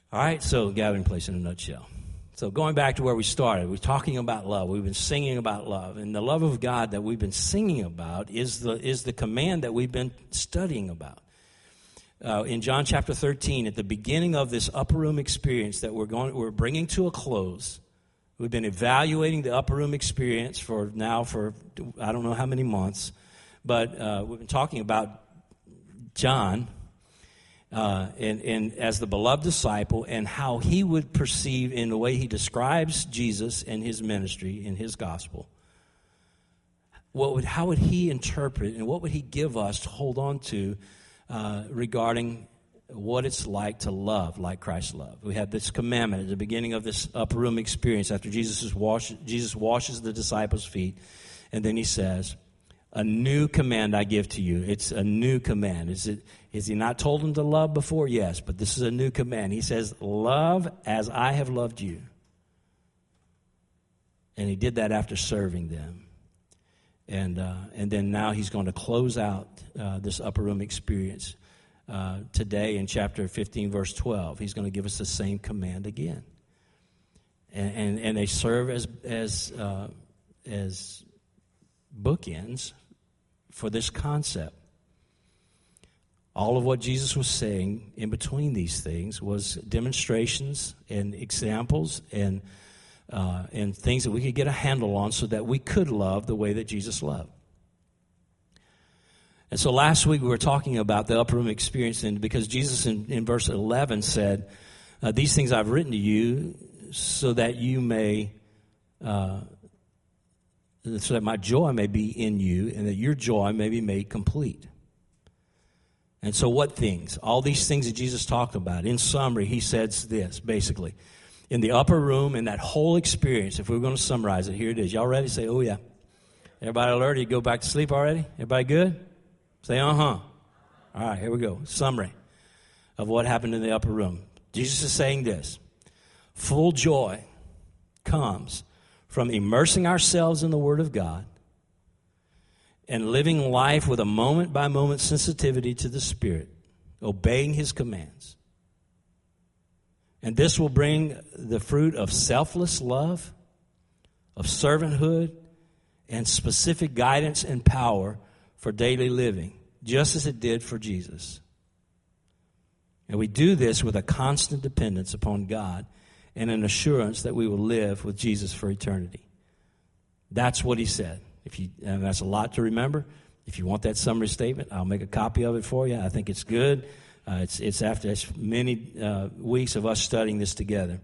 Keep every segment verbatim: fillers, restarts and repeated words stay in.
All right, so gathering place in a nutshell. So going back to where we started, we're talking about love. We've been singing about love. And the love of God that we've been singing about is the is the command that we've been studying about. Uh, in John chapter thirteen, at the beginning of this upper room experience that we're going, we're bringing to a close, we've been evaluating the upper room experience for now for I don't know how many months, but uh, we've been talking about John uh, and, and as the beloved disciple and how he would perceive in the way he describes Jesus and his ministry and his gospel. What would how would he interpret and what would he give us to hold on to Uh, regarding what it's like to love like Christ loved. We had this commandment at the beginning of this upper room experience after Jesus is wash, Jesus washes the disciples' feet, and then he says, a new command I give to you. It's a new command. Is it? Is he not told them to love before? Yes, but this is a new command. He says, love as I have loved you. And he did that after serving them. And uh, and then now he's going to close out uh, this upper room experience uh, today in chapter fifteen, verse twelve. He's going to give us the same command again, and and, and they serve as as uh, as bookends for this concept. All of what Jesus was saying in between these things was demonstrations and examples and. Uh, and things that we could get a handle on so that we could love the way that Jesus loved. And so last week we were talking about the upper room experience, and because Jesus in, in verse eleven said, uh, these things I've written to you so that you may, uh, so that my joy may be in you and that your joy may be made complete. And so what things? All these things that Jesus talked about. In summary, he says this, basically. In the upper room, in that whole experience, if we were going to summarize it, here it is. Y'all ready? Say, oh, yeah. Everybody alert? You go back to sleep already? Everybody good? Say, uh-huh. All right, here we go. Summary of what happened in the upper room. Jesus is saying this. Full joy comes from immersing ourselves in the Word of God and living life with a moment-by-moment sensitivity to the Spirit, obeying His commands. And this will bring the fruit of selfless love, of servanthood, and specific guidance and power for daily living, just as it did for Jesus. And we do this with a constant dependence upon God and an assurance that we will live with Jesus for eternity. That's what he said. If you, and that's a lot to remember. If you want that summary statement, I'll make a copy of it for you. I think it's good. Uh, it's, it's after it's many uh, weeks of us studying this together.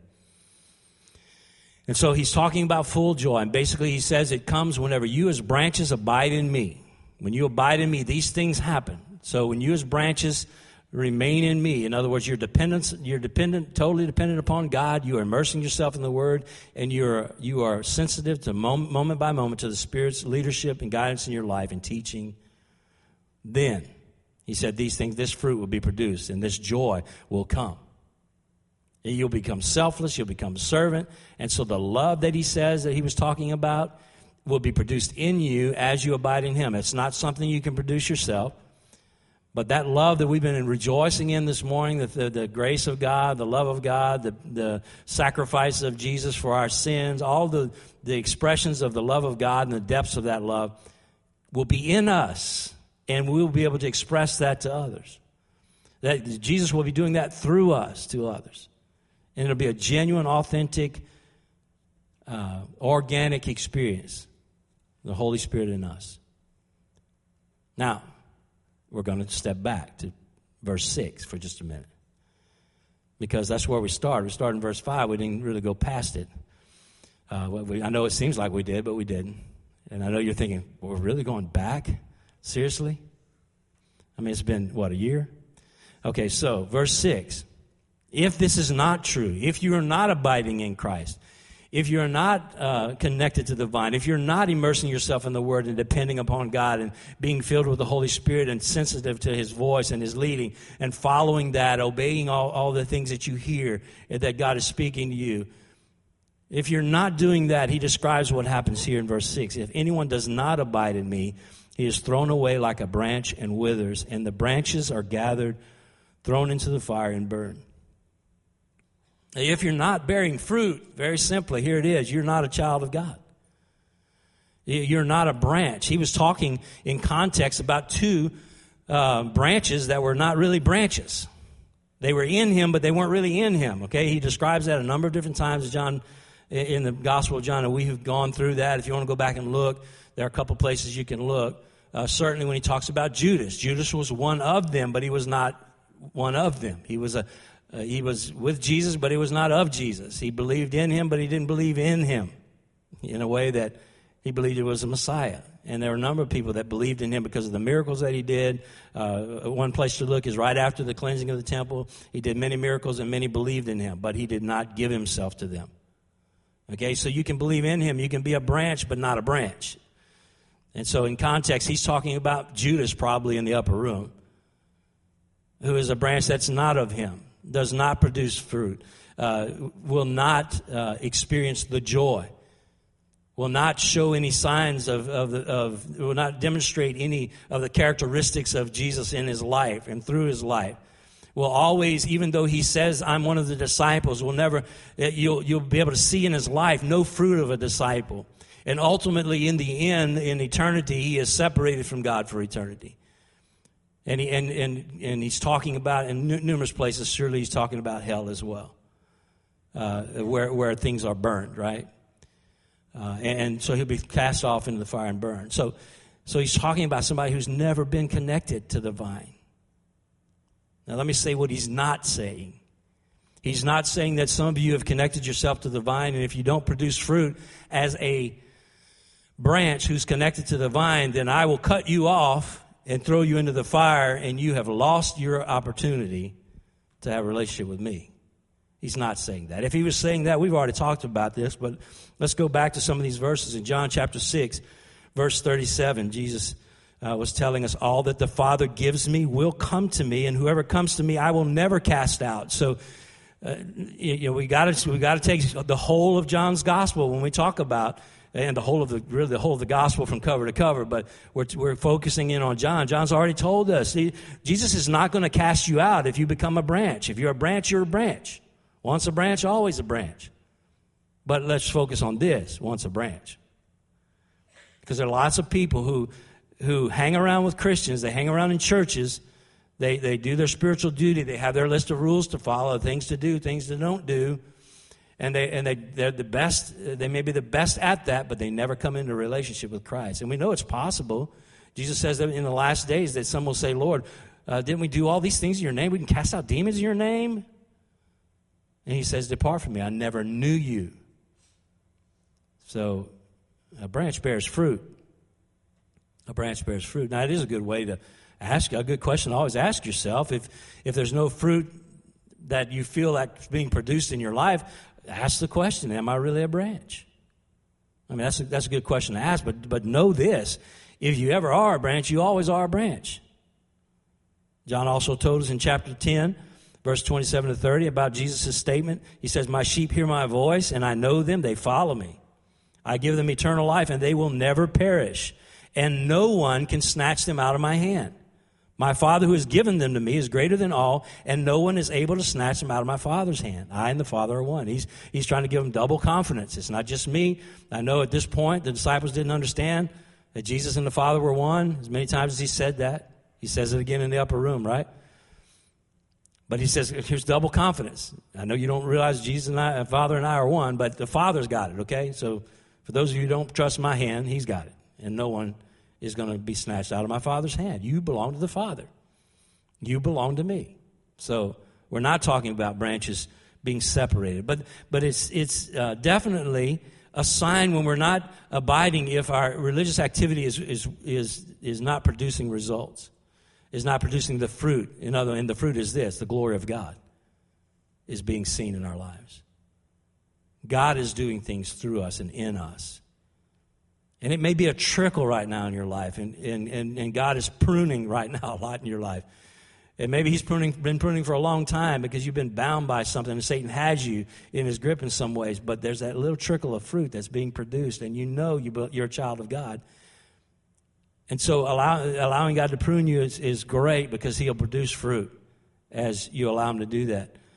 And so he's talking about full joy. And basically he says it comes whenever you as branches abide in me. When you abide in me, these things happen. So when you as branches remain in me, in other words, you're dependent, you're dependent, totally dependent upon God. You are immersing yourself in the Word, and you're you are sensitive to moment, moment by moment to the Spirit's leadership and guidance in your life and teaching. Then he said these things, this fruit will be produced, and this joy will come. And you'll become selfless, you'll become a servant. And so the love that he says that he was talking about will be produced in you as you abide in him. It's not something you can produce yourself. But that love that we've been rejoicing in this morning, the, the, the grace of God, the love of God, the, the sacrifice of Jesus for our sins, all the, the expressions of the love of God and the depths of that love will be in us. And we'll be able to express that to others. That Jesus will be doing that through us to others. And it'll be a genuine, authentic, uh, organic experience. The Holy Spirit in us. Now, we're going to step back to verse six for just a minute. Because that's where we started. We started in verse five. We didn't really go past it. Uh, we, I know it seems like we did, but we didn't. And I know you're thinking, well, we're really going back? Seriously? I mean, it's been, what, a year? Okay, so, verse six. If this is not true, if you are not abiding in Christ, if you're not uh, connected to the vine, if you're not immersing yourself in the Word and depending upon God and being filled with the Holy Spirit and sensitive to His voice and His leading and following that, obeying all, all the things that you hear that God is speaking to you, if you're not doing that, he describes what happens here in verse six. If anyone does not abide in me, he is thrown away like a branch and withers, and the branches are gathered, thrown into the fire and burned. If you're not bearing fruit, very simply, here it is, you're not a child of God. You're not a branch. He was talking in context about two uh, branches that were not really branches. They were in him, but they weren't really in him. Okay, he describes that a number of different times, John, in the Gospel of John, and we have gone through that. If you want to go back and look, there are a couple places you can look. Uh, certainly when he talks about Judas, Judas was one of them, but he was not one of them. He was a uh, he was with Jesus, but he was not of Jesus. He believed in him, but he didn't believe in him in a way that he believed he was a Messiah. And there were a number of people that believed in him because of the miracles that he did. Uh, one place to look is right after the cleansing of the temple. He did many miracles and many believed in him, but he did not give himself to them. Okay, so you can believe in him. You can be a branch, but not a branch. And so in context, he's talking about Judas probably in the upper room, who is a branch that's not of him, does not produce fruit, uh, will not uh, experience the joy, will not show any signs of, of, of, will not demonstrate any of the characteristics of Jesus in his life and through his life. Will always, even though he says, I'm one of the disciples, will never, you'll, you'll be able to see in his life no fruit of a disciple. And ultimately, in the end, in eternity, he is separated from God for eternity. And he, and, and, and he's talking about, in numerous places, surely he's talking about hell as well, uh, where, where things are burned, right? Uh, and so he'll be cast off into the fire and burned. So, so he's talking about somebody who's never been connected to the vine. Now let me say what he's not saying. He's not saying that some of you have connected yourself to the vine, and if you don't produce fruit as a branch who's connected to the vine, then I will cut you off and throw you into the fire, and you have lost your opportunity to have a relationship with me. He's not saying that. If he was saying that, we've already talked about this, but let's go back to some of these verses. In John chapter six, verse thirty-seven, Jesus uh, was telling us, all that the Father gives me will come to me, and whoever comes to me I will never cast out. So uh, you, you know, we got to we got to take the whole of John's gospel when we talk about, and the whole of the really the whole of the gospel from cover to cover, but we're we're focusing in on John. John's already told us, he, Jesus is not going to cast you out if you become a branch. If you're a branch, you're a branch. Once a branch, always a branch. But let's focus on this, once a branch. Because there are lots of people who who hang around with Christians, they hang around in churches, they, they do their spiritual duty, they have their list of rules to follow, things to do, things to don't do, and they and they they're the best, they may be the best at that, but they never come into a relationship with Christ. And we know it's possible. Jesus says that in the last days that some will say, Lord, uh, didn't we do all these things in your name? We can cast out demons in your name? And he says, depart from me, I never knew you. So a branch bears fruit. A branch bears fruit. Now, it is a good way to ask, a good question to always ask yourself. If, if there's no fruit that you feel like being produced in your life, ask the question, am I really a branch? I mean, that's a, that's a good question to ask, but, but know this. If you ever are a branch, you always are a branch. John also told us in chapter ten, verse twenty-seven to thirty, about Jesus' statement. He says, my sheep hear my voice, and I know them, they follow me. I give them eternal life, and they will never perish, and no one can snatch them out of my hand. My Father who has given them to me is greater than all, and no one is able to snatch them out of my Father's hand. I and the Father are one. He's, he's trying to give them double confidence. It's not just me. I know at this point the disciples didn't understand that Jesus and the Father were one, as many times as he said that. He says it again in the upper room, right? But he says, here's double confidence. I know you don't realize Jesus and I, Father and I are one, but the Father's got it, okay? So for those of you who don't trust my hand, he's got it. And no one is going to be snatched out of my Father's hand. You belong to the Father. You belong to me. So we're not talking about branches being separated. But but it's it's uh, definitely a sign when we're not abiding if our religious activity is is is is not producing results, is not producing the fruit. In other, and the fruit is this: the glory of God is being seen in our lives. God is doing things through us and in us. And it may be a trickle right now in your life, and, and, and, and God is pruning right now a lot in your life. And maybe he's pruning, been pruning for a long time because you've been bound by something, and Satan has you in his grip in some ways, but there's that little trickle of fruit that's being produced, and you know you, you're a child of God. And so allow, allowing God to prune you is, is great because he'll produce fruit as you allow him to do that.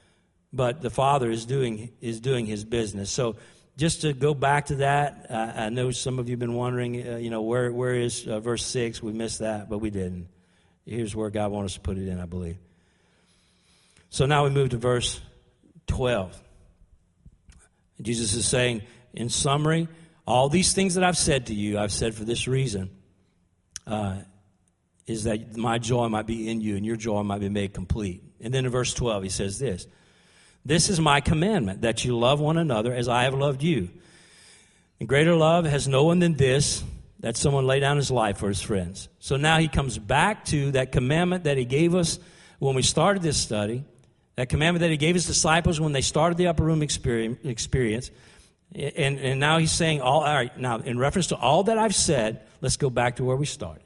but the Father is doing is doing his business. So just to go back to that, uh, I know some of you have been wondering, uh, you know, where where is uh, verse six? We missed that, but we didn't. Here's where God wants us to put it in, I believe. So now we move to verse twelve. Jesus is saying, in summary, all these things that I've said to you, I've said for this reason, uh, is that my joy might be in you and your joy might be made complete. And then in verse twelve, he says this, this is my commandment, that you love one another as I have loved you. And greater love has no one than this, that someone lay down his life for his friends. So now he comes back to that commandment that he gave us when we started this study, that commandment that he gave his disciples when they started the upper room experience. And, and now he's saying, all, all right, now in reference to all that I've said, let's go back to where we started.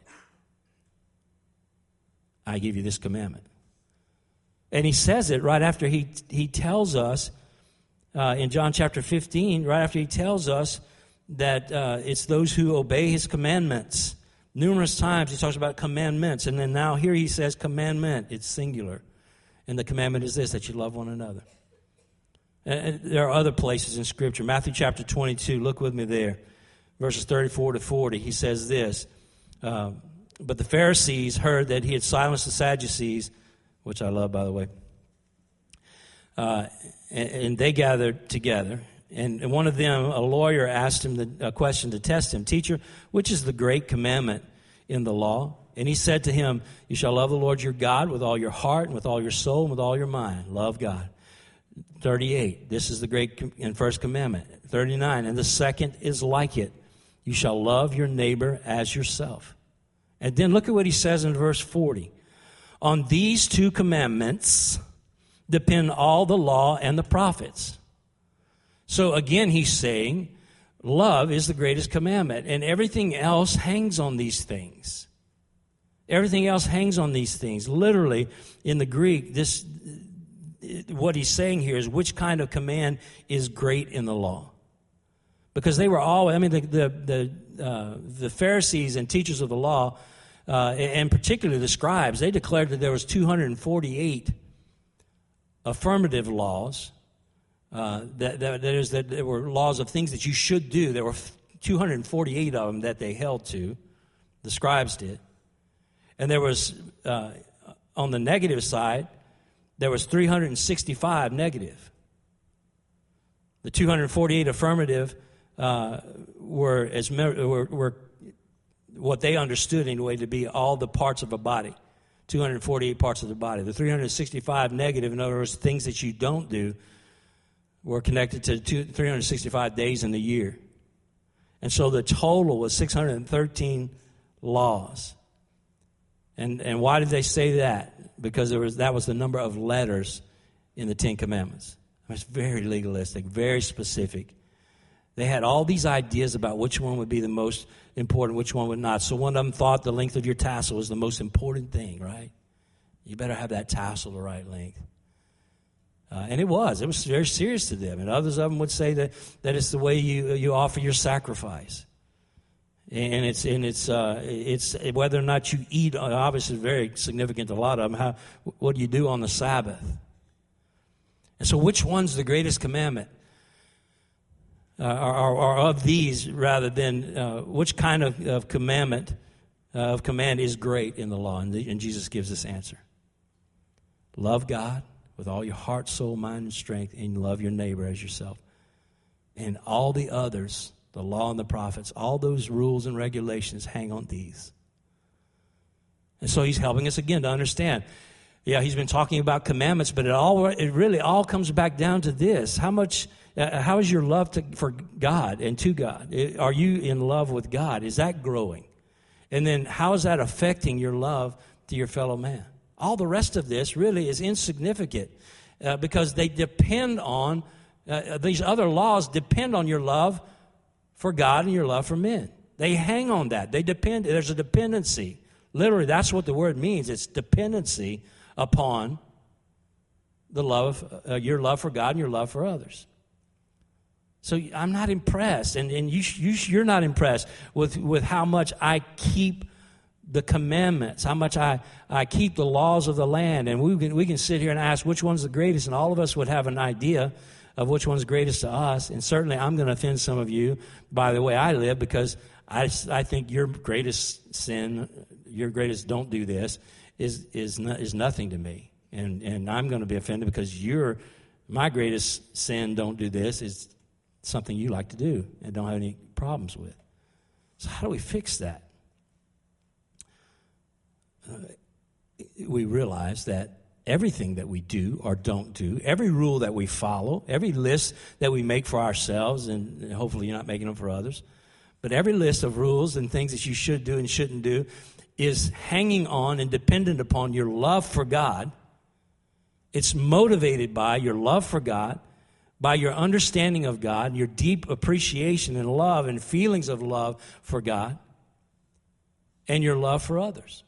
I give you this commandment. And he says it right after he he tells us uh, in John chapter fifteen, right after he tells us that uh, it's those who obey his commandments. Numerous times he talks about commandments, and then now here he says commandment. It's singular. And the commandment is this, that you love one another. And there are other places in Scripture. Matthew chapter twenty-two, look with me there. Verses thirty-four to forty, he says this. Uh, but the Pharisees heard that he had silenced the Sadducees, which I love, by the way. Uh, and, and they gathered together. And, and one of them, a lawyer, asked him the, a question to test him. Teacher, which is the great commandment in the law? And he said to him, you shall love the Lord your God with all your heart and with all your soul and with all your mind. Love God. thirty-eight, this is the great and first commandment. thirty-nine, and the second is like it. You shall love your neighbor as yourself. And then look at what he says in verse forty. On these two commandments depend all the law and the prophets. So again, he's saying love is the greatest commandment, and everything else hangs on these things. Everything else hangs on these things. Literally, in the Greek, this what he's saying here is which kind of command is great in the law. Because they were all, I mean, the the the, uh, the Pharisees and teachers of the law, uh, and particularly the scribes, they declared that there was two hundred forty-eight affirmative laws. Uh, that, that, that is, that there were laws of things that you should do. There were two hundred forty-eight of them that they held to. The scribes did. And there was, uh, on the negative side, there was three hundred sixty-five negative. The two hundred forty-eight affirmative uh, were, as, were, were what they understood anyway to be all the parts of a body. two hundred forty-eight parts of the body. The three hundred sixty-five negative, in other words, things that you don't do, were connected to two, three hundred sixty-five days in the year. And so the total was six hundred thirteen laws. And and why did they say that? Because there was that was the number of letters in the Ten Commandments. It was very legalistic, very specific. They had all these ideas about which one would be the most important, which one would not. So one of them thought the length of your tassel was the most important thing, right? You better have that tassel the right length. Uh, and it was. It was very serious to them. And others of them would say that, that it's the way you you offer your sacrifice. And it's and it's uh, it's whether or not you eat. Obviously, very significant to a lot of them. How what do you do on the Sabbath? And so, which one's the greatest commandment? Uh, or, or, or of these, rather than uh, which kind of, of commandment uh, of command is great in the law? And, the, and Jesus gives this answer: love God with all your heart, soul, mind, and strength, and love your neighbor as yourself. And all the others, the law and the prophets, all those rules and regulations hang on these. And so he's helping us again to understand. Yeah, he's been talking about commandments, but it all it really all comes back down to this: how much, uh, how is your love to, for God and to God? It, are you in love with God? Is that growing? And then how is that affecting your love to your fellow man? All the rest of this really is insignificant uh, because they depend on, uh, these other laws depend on your love for God and your love for men. They hang on that. They depend. There's a dependency. Literally, that's what the word means. It's dependency upon the love, uh, your love for God and your love for others. So I'm not impressed, and, and you, you, you're not impressed with, with how much I keep the commandments, how much I, I keep the laws of the land. And we can, we can sit here and ask which one's the greatest, and all of us would have an idea of which one's greatest to us. And certainly I'm going to offend some of you by the way I live, because I, I think your greatest sin, your greatest don't do this, is is no, is nothing to me. And and I'm going to be offended because your my greatest sin, don't do this, is something you like to do and don't have any problems with. So how do we fix that? Uh, we realize that everything that we do or don't do, every rule that we follow, every list that we make for ourselves, and hopefully you're not making them for others, but every list of rules and things that you should do and shouldn't do is hanging on and dependent upon your love for God. It's motivated by your love for God, by your understanding of God, your deep appreciation and love and feelings of love for God, and your love for others.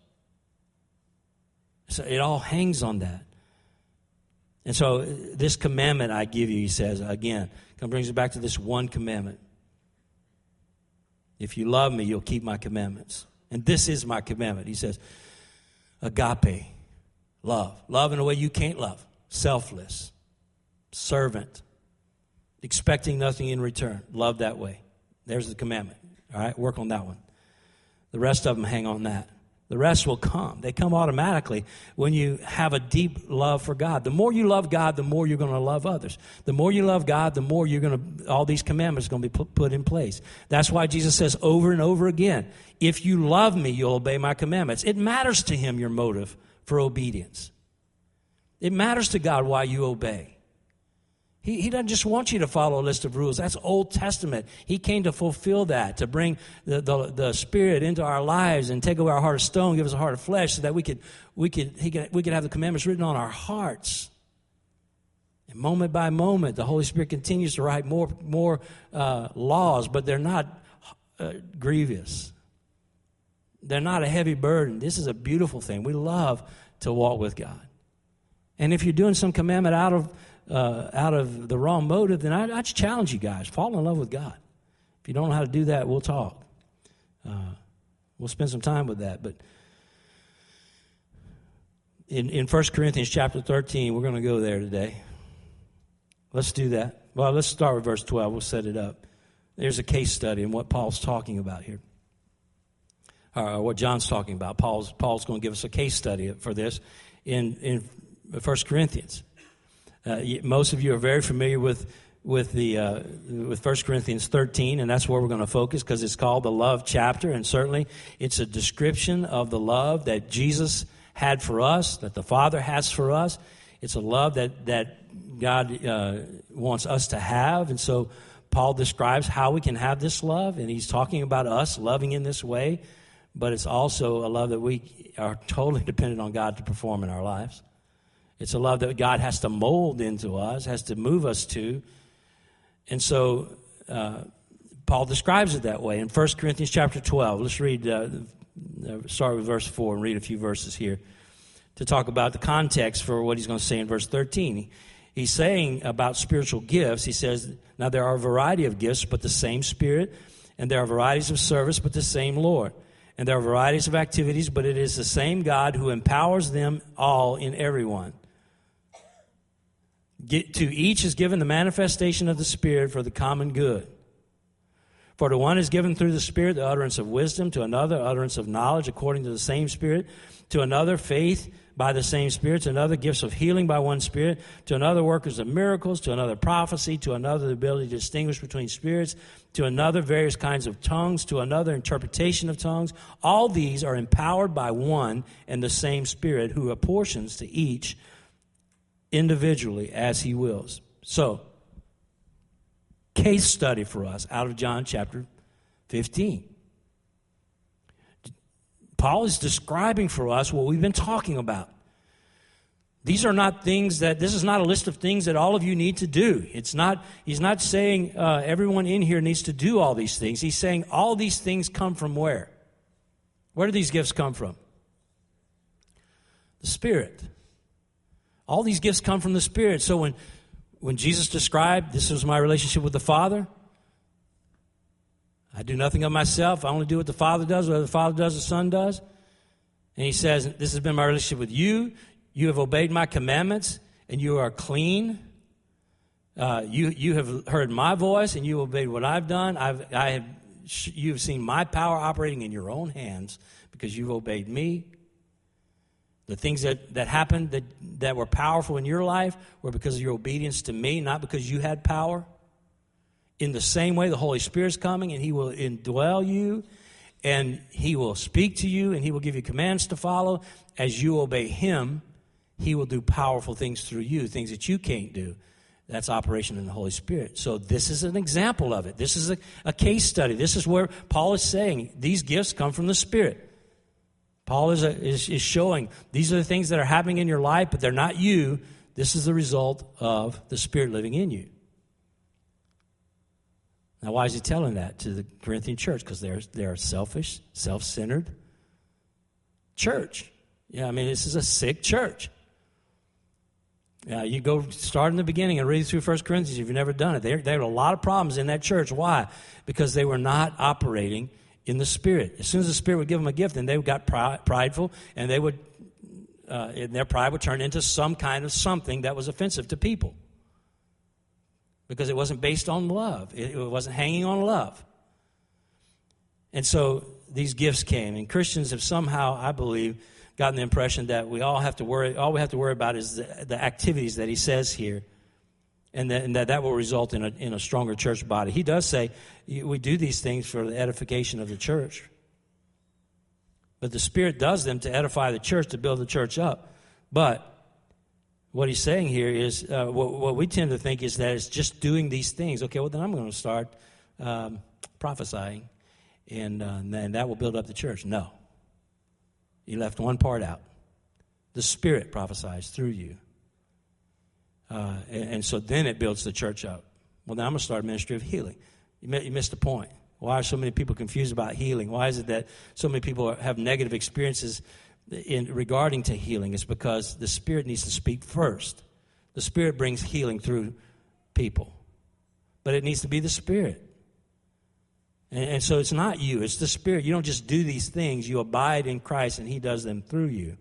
So it all hangs on that. And so this commandment I give you, he says, again, kind of brings us back to this one commandment. If you love me, you'll keep my commandments. And this is my commandment. He says, agape, love. Love in a way you can't love. Selfless, servant, expecting nothing in return. Love that way. There's the commandment. All right, work on that one. The rest of them hang on that. The rest will come. They come automatically when you have a deep love for God. The more you love God, the more you're going to love others. The more you love God, the more you're going to, all these commandments are going to be put, put in place. That's why Jesus says over and over again, if you love me, you'll obey my commandments. It matters to him, your motive for obedience. It matters to God why you obey. He, he doesn't just want you to follow a list of rules. That's Old Testament. He came to fulfill that, to bring the, the, the Spirit into our lives and take away our heart of stone, give us a heart of flesh, so that we could we could he could we could have the commandments written on our hearts. And moment by moment, the Holy Spirit continues to write more more uh, laws, but they're not uh, grievous. They're not a heavy burden. This is a beautiful thing. We love to walk with God. And if you're doing some commandment out of Uh, out of the wrong motive, then I, I just challenge you guys, fall in love with God. If you don't know how to do that, we'll talk. Uh, we'll spend some time with that. But in, in First Corinthians chapter thirteen, we're going to go there today. Let's do that. Well, let's start with verse twelve. We'll set it up. There's a case study in what Paul's talking about here. Uh, what John's talking about. Paul's, Paul's going to give us a case study for this in, in First Corinthians. Uh, most of you are very familiar with with the uh, with First Corinthians thirteen, and that's where we're going to focus because it's called the love chapter, and certainly it's a description of the love that Jesus had for us, that the Father has for us. It's a love that that God uh, wants us to have, and so Paul describes how we can have this love, and he's talking about us loving in this way, but it's also a love that we are totally dependent on God to perform in our lives. It's a love that God has to mold into us, has to move us to. And so uh, Paul describes it that way in First Corinthians chapter twelve. Let's read, uh, start with verse four and read a few verses here to talk about the context for what he's going to say in verse thirteen. He's saying about spiritual gifts, he says, now there are a variety of gifts, but the same Spirit, and there are varieties of service, but the same Lord. And there are varieties of activities, but it is the same God who empowers them all in everyone. Get, to each is given the manifestation of the Spirit for the common good. For to one is given through the Spirit the utterance of wisdom, to another utterance of knowledge according to the same Spirit, to another faith by the same Spirit, to another gifts of healing by one Spirit, to another workers of miracles, to another prophecy, to another the ability to distinguish between spirits, to another various kinds of tongues, to another interpretation of tongues. All these are empowered by one and the same Spirit, who apportions to each individually as he wills. So, case study for us out of John chapter fifteen. Paul is describing for us what we've been talking about. These are not things that, this is not a list of things that all of you need to do. It's not, he's not saying uh, everyone in here needs to do all these things. He's saying all these things come from where? Where do these gifts come from? The Spirit. All these gifts come from the Spirit. So when, when Jesus described, this was my relationship with the Father, I do nothing of myself. I only do what the Father does, whatever the Father does, the Son does. And he says, this has been my relationship with you. You have obeyed my commandments, and you are clean. Uh, you you have heard my voice, and you obeyed what I've done. I've I have you have seen my power operating in your own hands because you've obeyed me. The things that, that happened that, that were powerful in your life were because of your obedience to me, not because you had power. In the same way, the Holy Spirit's coming, and he will indwell you, and he will speak to you, and he will give you commands to follow. As you obey him, he will do powerful things through you, things that you can't do. That's operation in the Holy Spirit. So this is an example of it. This is a, a case study. This is where Paul is saying these gifts come from the Spirit. Paul is, a, is, is showing these are the things that are happening in your life, but they're not you. This is the result of the Spirit living in you. Now, why is he telling that to the Corinthian church? Because they're, they're a selfish, self-centered church. Yeah, I mean, this is a sick church. Yeah, you go start in the beginning and read through First Corinthians if you've never done it. There, there were a lot of problems in that church. Why? Because they were not operating in the Spirit. As soon as the Spirit would give them a gift, then they got prideful, and they would, uh, and their pride would turn into some kind of something that was offensive to people. Because it wasn't based on love. It, it wasn't hanging on love. And so these gifts came. And Christians have somehow, I believe, gotten the impression that we all have to worry, all we have to worry about is the, the activities that he says here. And that, and that that will result in a, in a stronger church body. He does say we do these things for the edification of the church. But the Spirit does them to edify the church, to build the church up. But what he's saying here is, uh, what, what we tend to think is that it's just doing these things. Okay, well, then I'm going to start um, prophesying, and, uh, and then that will build up the church. No. You left one part out. The Spirit prophesies through you. Uh, and, and so then it builds the church up. Well, then I'm going to start a ministry of healing. You, you missed the point. Why are so many people confused about healing? Why is it that so many people have negative experiences in regarding to healing? It's because the Spirit needs to speak first. The Spirit brings healing through people. But it needs to be the Spirit. And, and so it's not you. It's the Spirit. You don't just do these things. You abide in Christ, and he does them through you.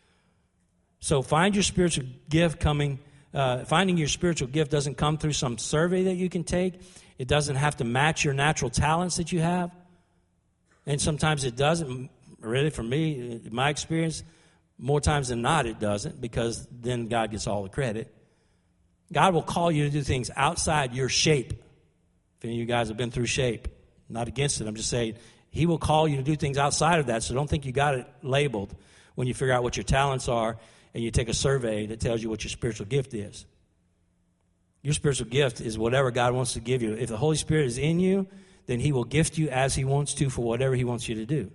So find your spiritual gift coming. Uh, finding your spiritual gift doesn't come through some survey that you can take. It doesn't have to match your natural talents that you have. And sometimes it doesn't. Really, for me, in my experience, more times than not, it doesn't, because then God gets all the credit. God will call you to do things outside your shape. If any of you guys have been through shape, not against it, I'm just saying, he will call you to do things outside of that, so don't think you got it labeled when you figure out what your talents are and you take a survey that tells you what your spiritual gift is. Your spiritual gift is whatever God wants to give you. If the Holy Spirit is in you, then he will gift you as he wants to for whatever he wants you to do.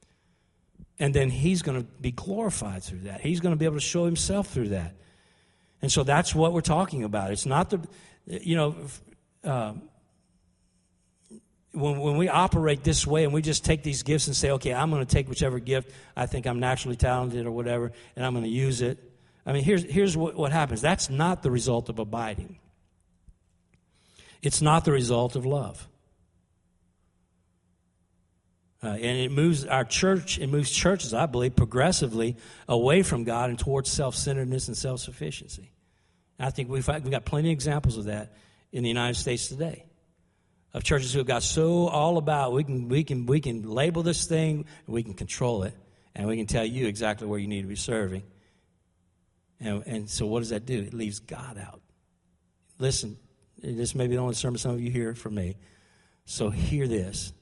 And then he's going to be glorified through that. He's going to be able to show himself through that. And so that's what we're talking about. It's not the, you know, uh, when, when we operate this way and we just take these gifts and say, okay, I'm going to take whichever gift I think I'm naturally talented or whatever, and I'm going to use it. I mean, here's, here's what, what happens. That's not the result of abiding. It's not the result of love. Uh, and it moves our church, it moves churches, I believe, progressively away from God and towards self-centeredness and self-sufficiency. I think we've, we've got plenty of examples of that in the United States today, of churches who have got so all about, we can, we can, we can label this thing, we can control it, and we can tell you exactly where you need to be serving. And, and so what does that do? It leaves God out. Listen, this may be the only sermon some of you hear from me, so hear this.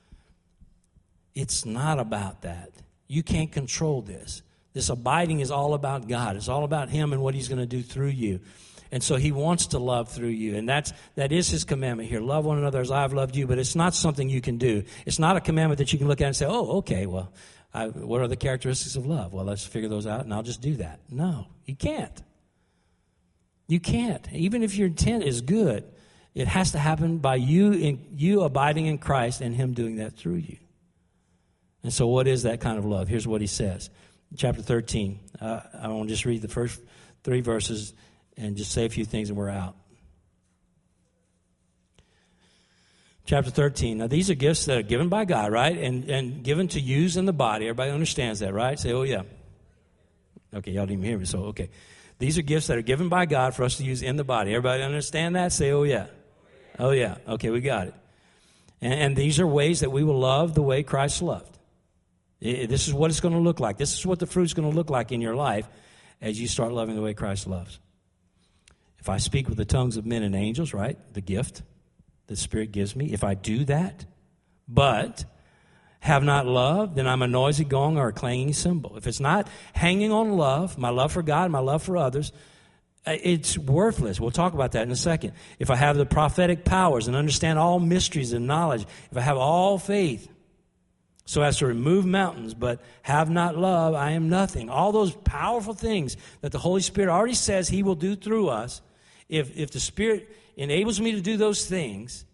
It's not about that. You can't control this. This abiding is all about God. It's all about him and what he's going to do through you. And so he wants to love through you. And that's, that is his commandment here. Love one another as I have loved you. But it's not something you can do. It's not a commandment that you can look at and say, oh, okay, well, I, what are the characteristics of love? Well, let's figure those out and I'll just do that. No, you can't. You can't. Even if your intent is good, it has to happen by you, in, you abiding in Christ and him doing that through you. And so what is that kind of love? Here's what he says. Chapter thirteen. Uh, I want to just read the first three verses and just say a few things and we're out. chapter thirteen. Now, these are gifts that are given by God, right? And and given to use in the body. Everybody understands that, right? Say, oh, yeah. Okay, y'all didn't even hear me, so okay. These are gifts that are given by God for us to use in the body. Everybody understand that? Say, oh, yeah. Oh, yeah. Okay, we got it. And, and these are ways that we will love the way Christ loved. It, this is what it's going to look like. This is what the fruit's going to look like in your life as you start loving the way Christ loves. If I speak with the tongues of men and angels, right, the gift the Spirit gives me, if I do that, but have not love, then I'm a noisy gong or a clanging cymbal. If it's not hanging on love, my love for God, my love for others, it's worthless. We'll talk about that in a second. If I have the prophetic powers and understand all mysteries and knowledge, if I have all faith so as to remove mountains, but have not love, I am nothing. All those powerful things that the Holy Spirit already says He will do through us, if, if the Spirit enables me to do those things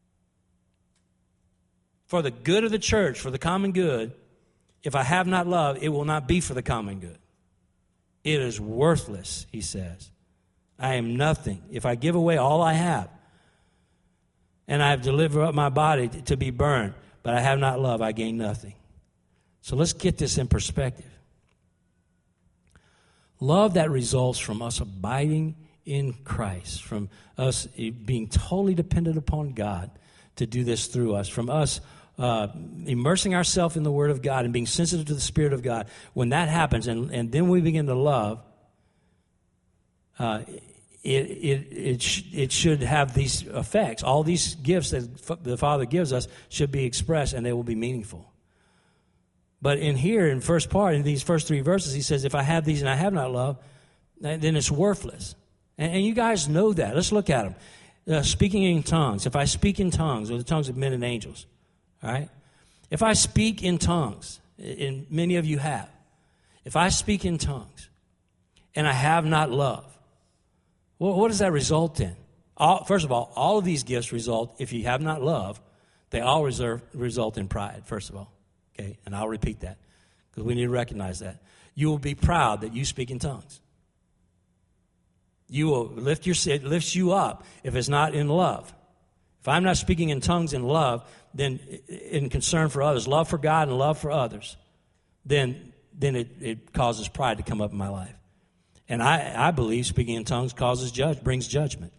for the good of the church, for the common good, if I have not love, it will not be for the common good. It is worthless, He says. I am nothing. If I give away all I have, and I have delivered up my body to be burned, but I have not love, I gain nothing. So let's get this in perspective. Love that results from us abiding in Christ, from us being totally dependent upon God to do this through us, from us uh, immersing ourselves in the Word of God and being sensitive to the Spirit of God. When that happens, and, and then we begin to love, uh, it it it, sh- it should have these effects. All these gifts that f- the Father gives us should be expressed, and they will be meaningful. But in here, in first part, in these first three verses, He says, if I have these and I have not love, then it's worthless. And, and you guys know that. Let's look at them. Uh, speaking in tongues. If I speak in tongues, or the tongues of men and angels, all right? If I speak in tongues, and many of you have, if I speak in tongues and I have not love, well, what does that result in? All, first of all, all of these gifts result, if you have not love, they all reserve, result in pride, first of all. Okay, and I'll repeat that because we need to recognize that. You will be proud that you speak in tongues. You will lift your it lifts you up if it's not in love. If I'm not speaking in tongues in love, then in concern for others, love for God and love for others, then then it, it causes pride to come up in my life. And I, I believe speaking in tongues causes judge brings judgment.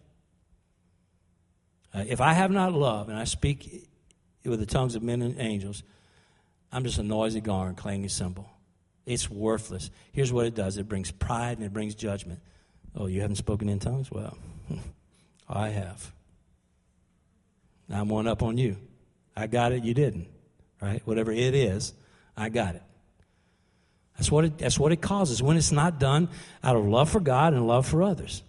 Uh, if I have not love and I speak with the tongues of men and angels, I'm just a noisy gong and clanging cymbal. It's worthless. Here's what it does. It brings pride and it brings judgment. Oh, you haven't spoken in tongues? Well, I have. I'm one up on you. I got it, you didn't. Right? Whatever it is, I got it. That's what it, that's what it causes when it's not done out of love for God and love for others.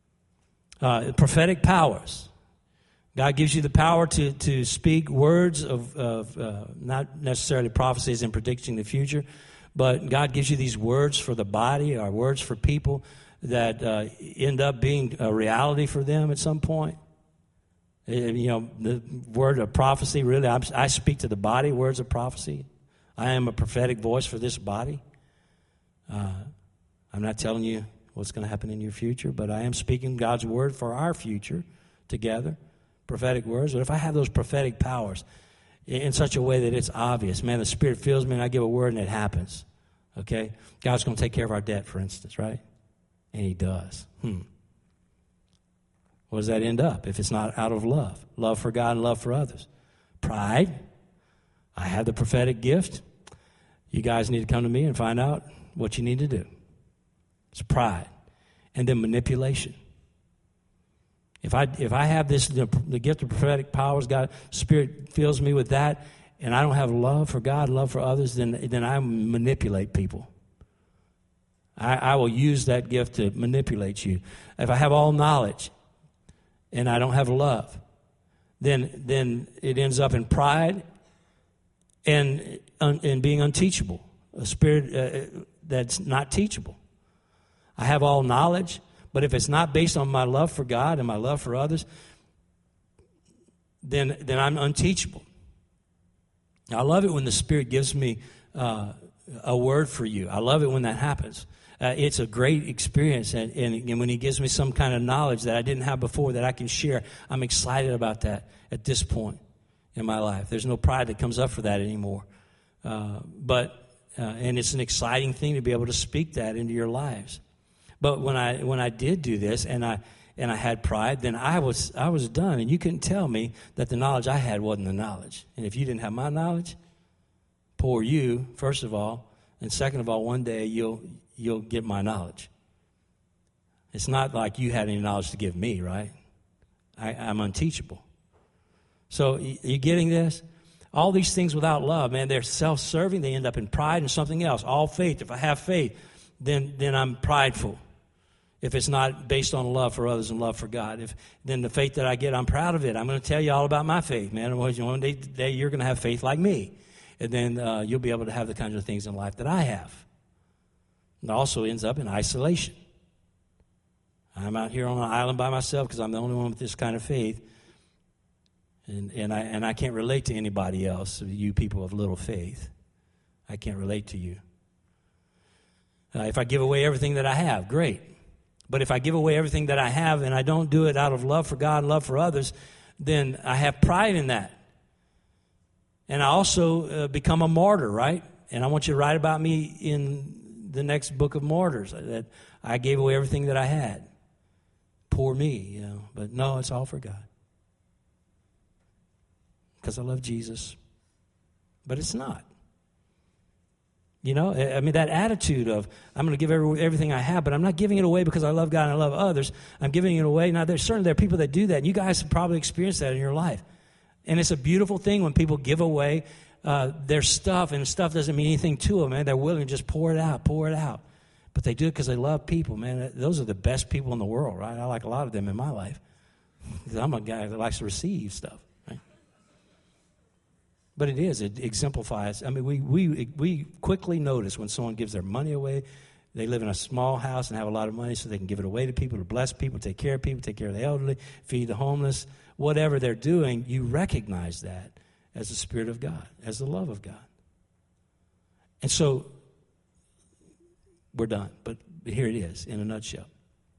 Uh, prophetic powers. God gives you the power to, to speak words of, of uh, not necessarily prophecies and predicting the future, but God gives you these words for the body or words for people that uh, end up being a reality for them at some point. You know, the word of prophecy, really, I'm, I speak to the body, words of prophecy. I am a prophetic voice for this body. Uh, I'm not telling you what's going to happen in your future, but I am speaking God's word for our future together. Prophetic words. But if I have those prophetic powers in such a way that it's obvious, man, the Spirit fills me and I give a word and it happens. Okay? God's going to take care of our debt, for instance, right? And He does. Hmm. Where does that end up if it's not out of love? Love for God and love for others. Pride. I have the prophetic gift. You guys need to come to me and find out what you need to do. It's pride. And then manipulation. If I if I have this the, the gift of prophetic powers, God Spirit fills me with that, and I don't have love for God, love for others, then then I manipulate people. I, I will use that gift to manipulate you. If I have all knowledge and I don't have love, then then it ends up in pride and and being unteachable, a spirit uh, that's not teachable. I have all knowledge, but if it's not based on my love for God and my love for others, then then I'm unteachable. I love it when the Spirit gives me uh, a word for you. I love it when that happens. Uh, it's a great experience, and, and, and when He gives me some kind of knowledge that I didn't have before that I can share, I'm excited about that at this point. in my life. There's no pride that comes up for that anymore. Uh, but uh, and it's an exciting thing to be able to speak that into your lives. But when I when I did do this and I and I had pride, then I was I was done. And you couldn't tell me that the knowledge I had wasn't the knowledge. And if you didn't have my knowledge, poor you, first of all, and second of all, one day you'll you'll get my knowledge. It's not like you had any knowledge to give me, right? I, I'm unteachable. So you getting this? All these things without love, man, they're self-serving. They end up in pride and something else. All faith. If I have faith, then then I'm prideful. If it's not based on love for others and love for God, if then the faith that I get, I'm proud of it. I'm going to tell you all about my faith, man. One day, day you're going to have faith like me, and then uh, you'll be able to have the kinds of things in life that I have. It also ends up in isolation. I'm out here on an island by myself because I'm the only one with this kind of faith, and and I and I can't relate to anybody else. You people of little faith, I can't relate to you. Uh, if I give away everything that I have, great. But if I give away everything that I have and I don't do it out of love for God and love for others, then I have pride in that. And I also uh, become a martyr, right? And I want you to write about me in the next book of martyrs, that I gave away everything that I had. Poor me, you know. But no, it's all for God. Because I love Jesus. But it's not. You know, I mean, that attitude of, I'm going to give every, everything I have, but I'm not giving it away because I love God and I love others. I'm giving it away. Now, there's certainly there are people that do that, and you guys have probably experienced that in your life. And it's a beautiful thing when people give away uh, their stuff, and stuff doesn't mean anything to them, man. They're willing to just pour it out, pour it out. But they do it because they love people, man. Those are the best people in the world, right? I like a lot of them in my life. I'm a guy that likes to receive stuff. But it is. It exemplifies. I mean, we, we we quickly notice when someone gives their money away. They live in a small house and have a lot of money so they can give it away to people, to bless people, take care of people, take care of the elderly, feed the homeless. Whatever they're doing, you recognize that as the Spirit of God, as the love of God. And so we're done. But here it is in a nutshell.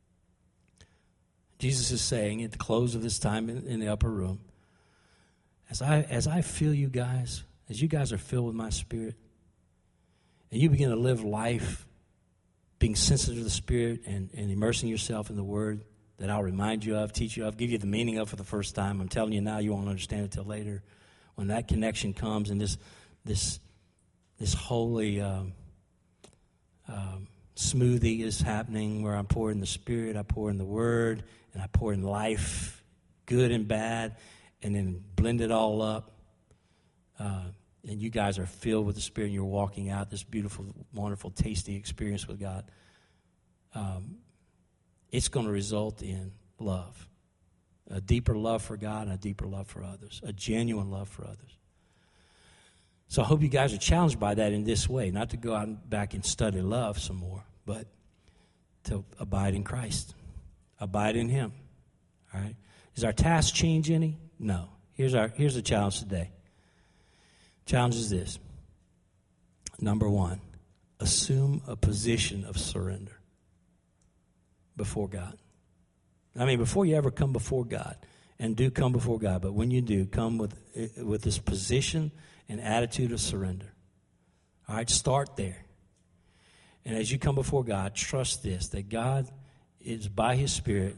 Jesus is saying at the close of this time in, in the upper room, As I as I feel you guys, as you guys are filled with my Spirit, and you begin to live life being sensitive to the Spirit and, and immersing yourself in the Word that I'll remind you of, teach you of, give you the meaning of for the first time. I'm telling you now, you won't understand it till later. When that connection comes and this this this holy um, um, smoothie is happening where I'm pouring the Spirit, I pour in the Word, and I pour in life, good and bad, and then blend it all up, uh, and you guys are filled with the Spirit, and you're walking out this beautiful, wonderful, tasty experience with God, um, it's going to result in love, a deeper love for God and a deeper love for others, a genuine love for others. So I hope you guys are challenged by that in this way, not to go out and back and study love some more, but to abide in Christ, abide in Him, all right? Does our task change any? No. Here's our here's the challenge today. Challenge is this. Number one, assume a position of surrender before God. I mean, before you ever come before God, and do come before God, but when you do, come with with this position and attitude of surrender. All right, start there. And as you come before God, trust this, that God is by His Spirit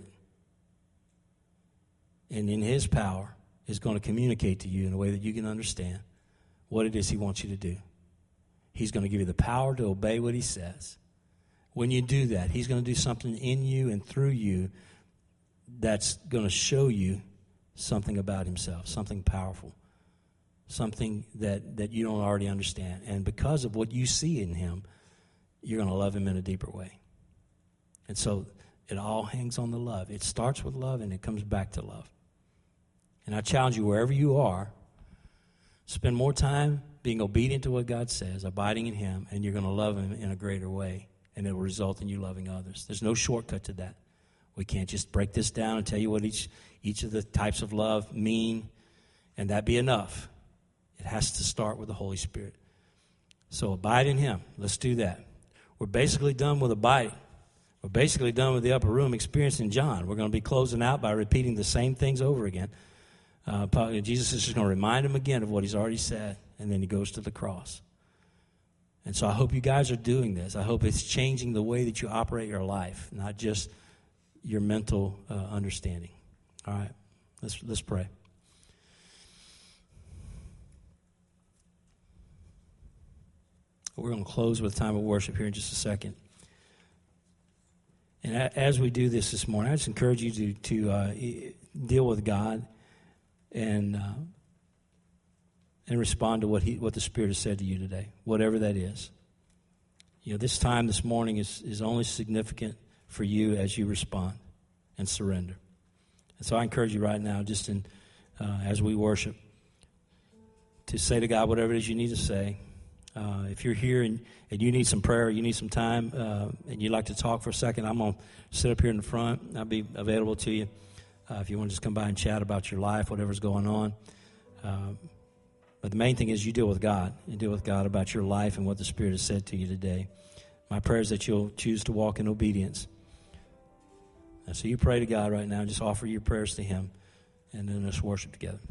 and in His power is going to communicate to you in a way that you can understand what it is He wants you to do. He's going to give you the power to obey what He says. When you do that, He's going to do something in you and through you that's going to show you something about Himself, something powerful, something that, that you don't already understand. And because of what you see in Him, you're going to love Him in a deeper way. And so it all hangs on the love. It starts with love and it comes back to love. And I challenge you, wherever you are, spend more time being obedient to what God says, abiding in Him, and you're going to love Him in a greater way, and it will result in you loving others. There's no shortcut to that. We can't just break this down and tell you what each each of the types of love mean, and that be enough. It has to start with the Holy Spirit. So abide in Him. Let's do that. We're basically done with abiding. We're basically done with the upper room experience in John. We're going to be closing out by repeating the same things over again. Uh, Jesus is just going to remind him again of what he's already said, and then he goes to the cross. And so I hope you guys are doing this. I hope it's changing the way that you operate your life, not just your mental uh, understanding. All right, let's let's pray. We're going to close with a time of worship here in just a second. And a, as we do this this morning, I just encourage you to to uh, deal with God and uh, and respond to what he what the Spirit has said to you today, whatever that is. You know, this time this morning is is only significant for you as you respond and surrender. And so I encourage you right now, just in uh, as we worship, to say to God whatever it is you need to say. Uh, if you're here and, and you need some prayer, you need some time, uh, and you'd like to talk for a second, I'm going to sit up here in the front. I'll be available to you uh, if you want to just come by and chat about your life, whatever's going on. Uh, but the main thing is you deal with God. You deal with God about your life and what the Spirit has said to you today. My prayer is that you'll choose to walk in obedience. And so you pray to God right now. Just offer your prayers to Him, and then let's worship together.